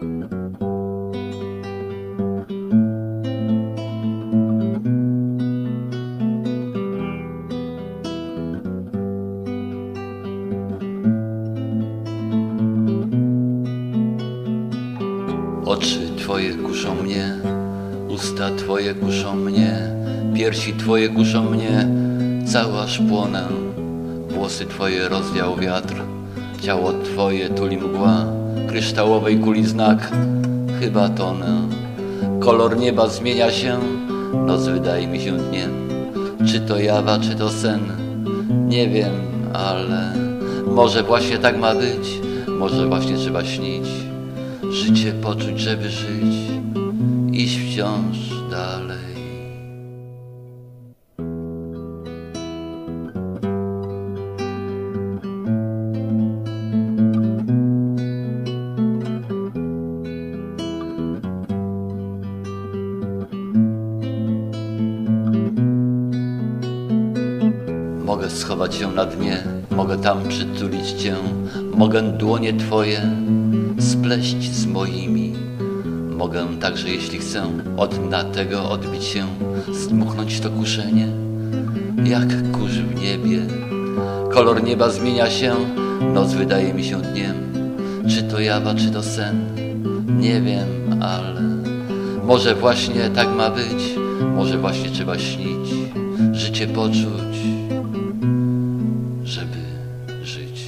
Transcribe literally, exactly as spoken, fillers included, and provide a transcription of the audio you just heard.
Oczy Twoje kuszą mnie, usta Twoje kuszą mnie, piersi Twoje kuszą mnie, cały aż płonę. Włosy Twoje rozwiał wiatr, ciało Twoje tuli mgła, kryształowej kuli znak, chyba tonę. Kolor nieba zmienia się, noc wydaje mi się dniem. Czy to jawa, czy to sen, nie wiem, ale może właśnie tak ma być, może właśnie trzeba śnić. Życie poczuć, żeby żyć, iść wciąż dalej. Mogę schować się na dnie, mogę tam przytulić Cię, mogę dłonie Twoje spleść z moimi. Mogę także, jeśli chcę, od dna tego odbić się, zdmuchnąć to kuszenie, jak kurz w niebie. Kolor nieba zmienia się, noc wydaje mi się dniem. Czy to jawa, czy to sen, nie wiem, ale może właśnie tak ma być, może właśnie trzeba śnić, życie poczuć, żeby żyć.